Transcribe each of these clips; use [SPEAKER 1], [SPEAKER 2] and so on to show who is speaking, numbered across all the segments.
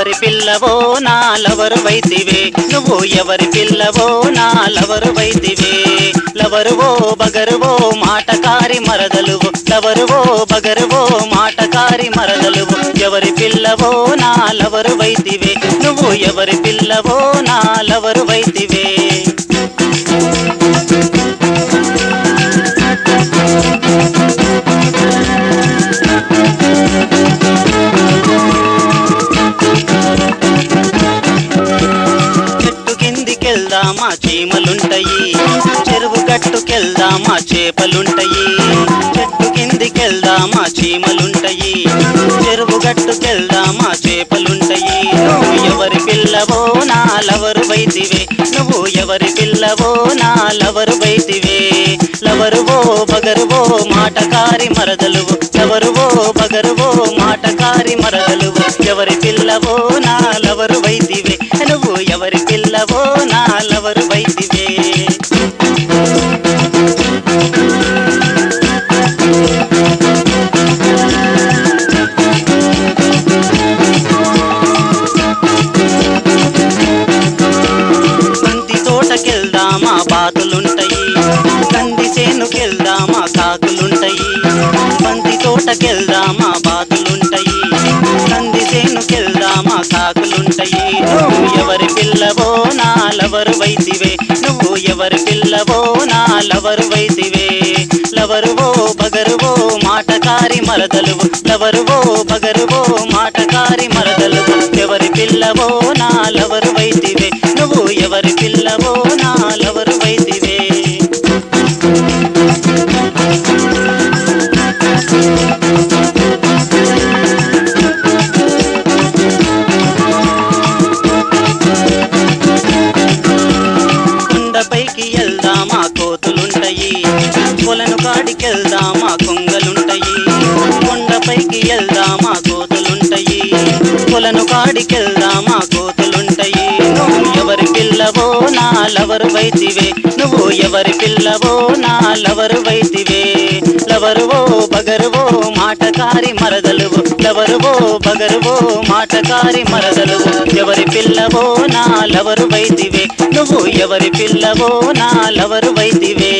[SPEAKER 1] ఎవరి పిల్లవో నా లవరు వైతివే నువ్వు ఎవరి పిల్లవో నా లవరు వైతివే లవరువో బగరువో మాటకారి మరదలువు లవరువో బగరువో మాటకారి మరదలువు ఎవరి పిల్లవో నా లవరు వైతివే నువ్వు ఎవరి పిల్లవో నా లవరు వైతివే కెళ్దామా చీమలుంటాయి చెరువు గట్టుకెళ్దామా చేపలుంటాయి చెట్టు కిందికెళ్దామా చీమలుంటాయి చెరువు గట్టుకెళ్దామా చేపలుంటాయి నువ్వు ఎవరి పిల్లవో నా లవరు వైతివే నువ్వు ఎవరి పిల్లవో నా లవరు వైతివే లవరువో బగరువో మాటకారి మరదలువు లవరువో బగరువో మాటకారి మరదలువు ఎవరి పిల్లవో నా లవరు వైతివే నువ్వు ఎవరి పిల్లవో నా లవరు వైతివే బంతి తోటకెళ్దామా బాతులుంటాయి కంది చేనుకెళ్దామా కాకులుంటాయి బంతి తోటకెళ్దామా బాతులుంటాయి కంది చేనుకెళ్దామా కాకులుంటాయి నువ్వు ఎవరి పిల్లవో నా లవరు వైతివే నువ్వు ఎవరి పిల్లవో నా లవరు వైతివే లవరువో బగరువో మాటకారి మరదలువు లవరువో బగరువో మాటకారి మరదలువు ఎవరి పిల్లవో నా లవరు వైతివే నువ్వు ఎవరి పిల్లవో నా లవరు వైతివే కొండపైకి వెళ్దామా కోతులుంటాయి కొలను కాడికెళ్దామా కొంగలుంటాయి కొండపైకి వెళ్దామా కోతులుంటాయి కొలను కాడికెళ్దామా కోతులుంటాయి నువ్వు ఎవరి పిల్లవో నా లవరు వైతివే నువ్వు ఎవరి పిల్లవో నా లవరు వైతివే లవరువో బగరువో మాటకారి మరదలువు లవరువో బగరువో మాటకారి మరదలువు ఎవరి పిల్లవో నా లవరు వైతివే నువ్వు ఎవరి పిల్లవో నా లవరు వైతివే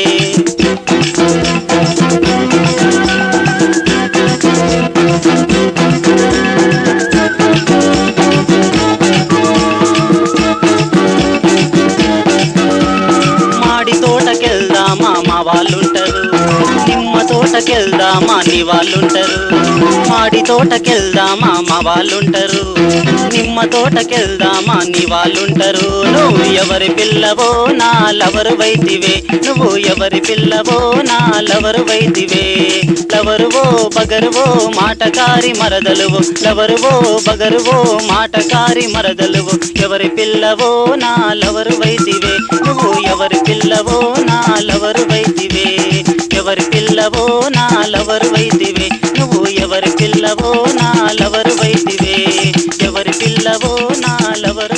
[SPEAKER 1] మాడి తోటకెళ్దామా మా వాళ్ళుంటారు నిమ్మ తోటకెళ్దామా నీ వాళ్ళుంటారు మాడి తోటకెళ్దామా మా వాళ్ళుంటారు నిమ్మ తోటకెళ్దామా నీ వాళ్ళుంటారు నువ్వు ఎవరి పిల్లవో నా లవరు వైతివే నువ్వు ఎవరి పిల్లవో నా లవరు వైతివే లవరువో బగరువో మాటకారి మరదలువు లవరువో బగరువో మాటకారి మరదలువు ఎవరి పిల్లవో నా లవరు వైతివే నువ్వు ఎవరి పిల్లవో నా లవరు వైతివే ఎవరి పిల్లవో నా లవరు వైతివే నువ్వు ఎవరి పిల్లవో నా లవరు వైతివే ఎవరి పిల్లవో నా లవరు